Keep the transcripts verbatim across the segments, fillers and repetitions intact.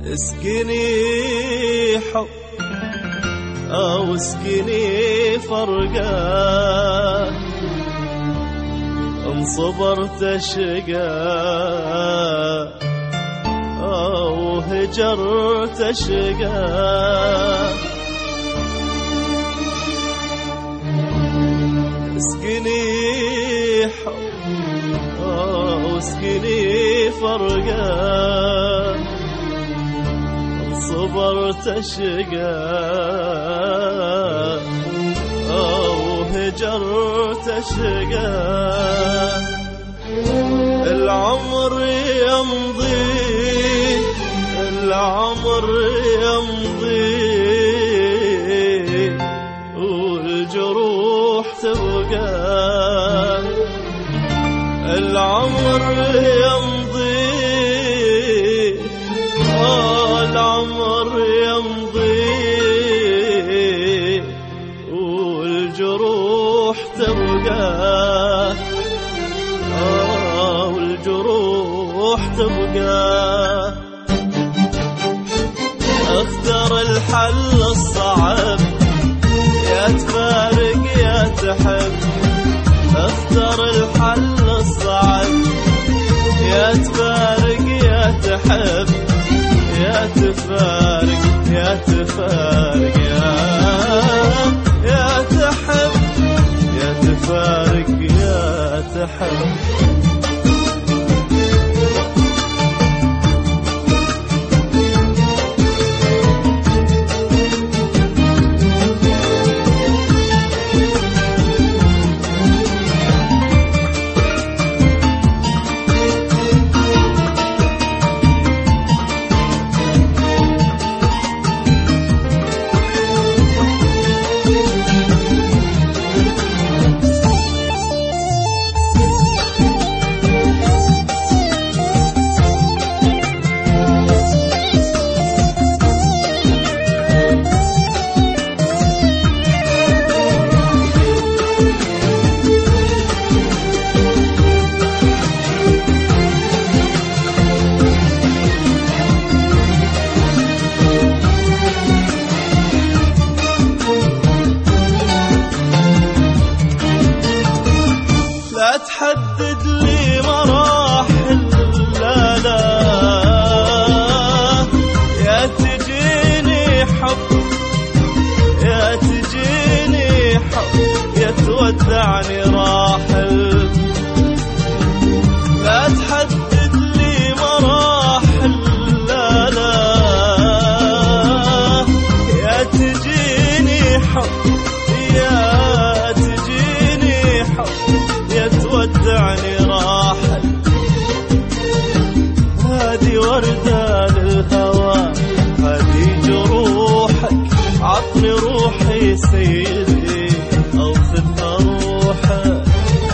اسكني حب أو اسكني فرقة، إن صبرت شقا أو هجرت شقا. اسكني حب أو اسكني فرقا، صبرت شقا أو هجرت شقا. العمر يمضي العمر يمضي والجروح تبقى. العمر يمضي العمر يمضي والجروح تبقى. آه والجروح تبقى. اختر الحل الصعب، يا تفارق يا تحب. اختر الحل الصعب، يا تفارق يا تحب. يا تفارق يا تفارق يا يا تحب. يا تفارق يا تحب. تحدد لي مراحل، لا لا يا تجيني حب يا تجيني حب. يا تودعني راحل. لا تحدد لي مراحل، لا لا يا تجيني حب يا تجيني حب. يا تودعني راحل. هذه وردة للهوى، هذه جروحك. عطني روحي سيدي أو خذها روحك.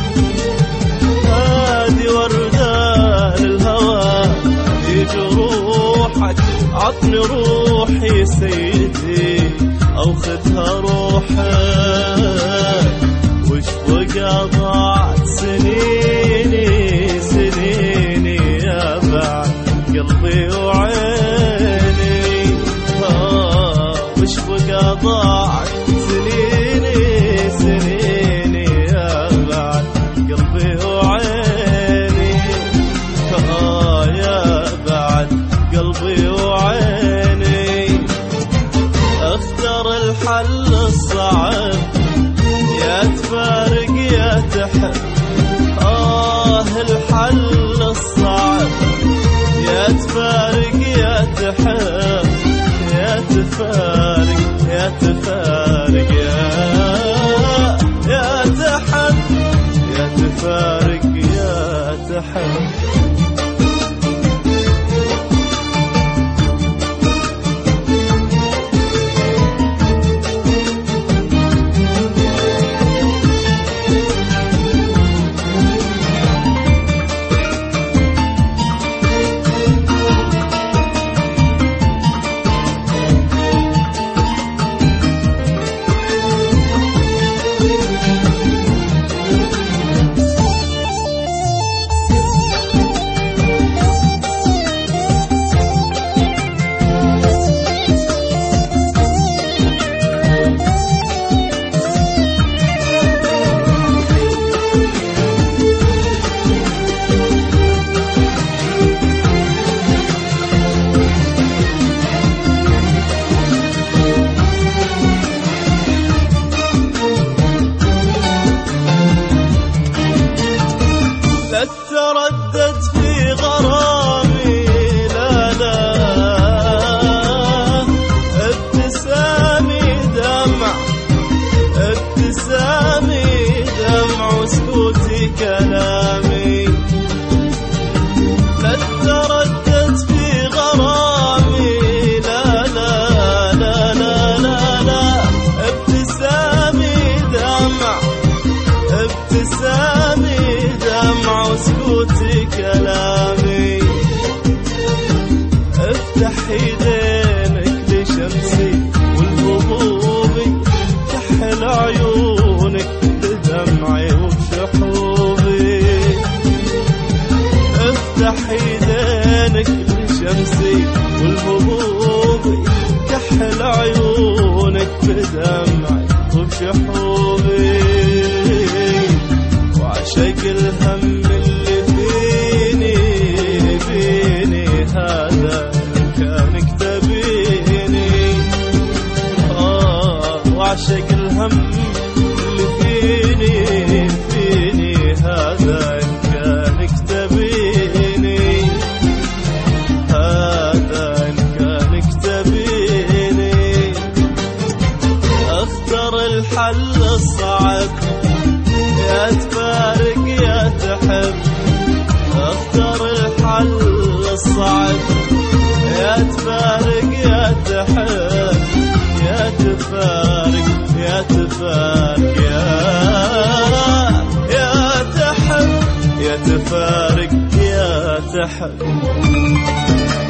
هذه وردة للهوى، هذه جروحك. عطني روحي سيدي أو خذها روحك. وش بقى ضاعت سنيني سنيني يا بعد قلبي وعيني. آه وش بقى ضاعت سنيني سنيني يا بعد قلبي وعيني. آه يا بعد قلبي وعيني. اختر الحل الصعب، يا تفارق يا تحب. آه الحل الصعب، يا تفارق يا تحب. يا تفارق يا تفارق يا يا تحب. يا تفارق يا تحب. افتح ايدينك لشمسي والهبوبي، كحل عيونك بدمعي وبشحوبي. افتح ايدينك لشمسي والهبوبي، كحل عيونك بدمعي وبشحوبي. وعشق الهم اللي فيني فيني هذا كانك تبيني. آه وعشق الهم اللي فيني فيني هذا كانك تبيني، هذا كانك تبيني. اختر الحل الصعب، يا تفارق يا تحب. اختر الحل الصعب، يا تفارق يا تحب. يا تفارق يا تفارق يا يا تحب، يا تفارق يا تحب.